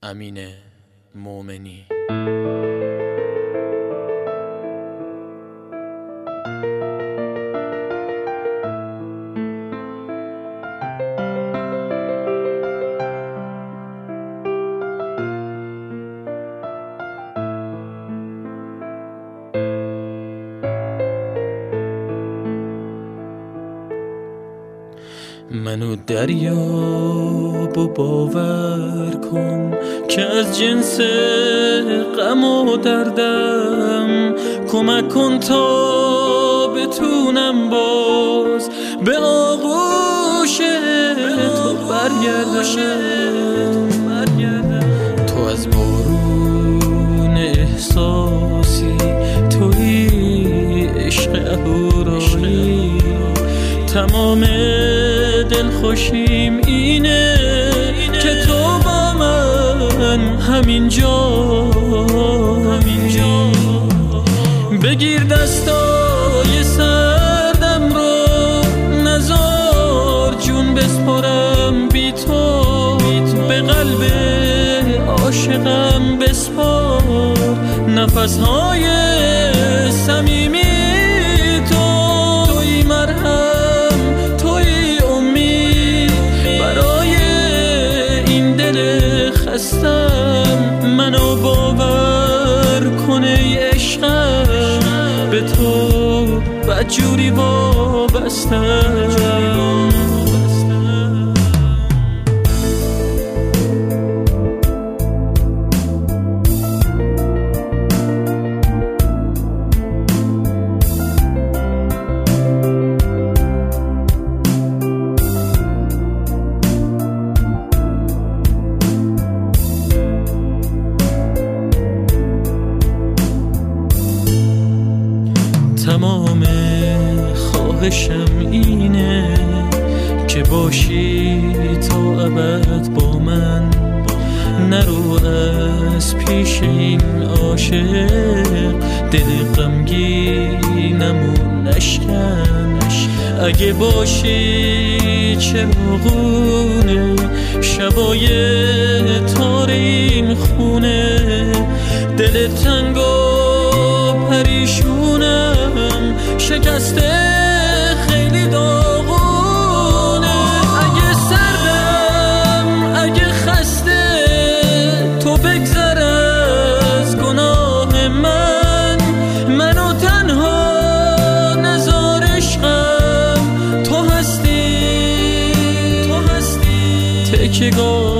امین مومنی. منو دریاب و باور کن که از جنس غم و دردم کمک کن تا بتونم باز به آغوش تو برگردم. تو از بارون احساسی، توی عشق اهورایی، تمام دلخوشیم اینه که تو با من همینجا. بگیر دستای سردم رو، نزار جون بسپارم بی تو، به قلب عاشقم بسپار نفسهای صمیمی. توی مرهم، توی امید برای این دل خستم. منو باور کن ای عشقم، به تو بدجوری وابستم. تمام خواهشم اینه که باشی تا ابد با من. نرو از پیش این عاشق، دل غمگینمو نشکن. اگه باشی چراغونه شبای تار این خونه، دل تنگ و پریشونم شکسته خیلی داغونه. اگه سردم، اگه خسته، تو بگذر از گناه من. منو تنها نذار عشقم، تو هستی تکیه‌گاه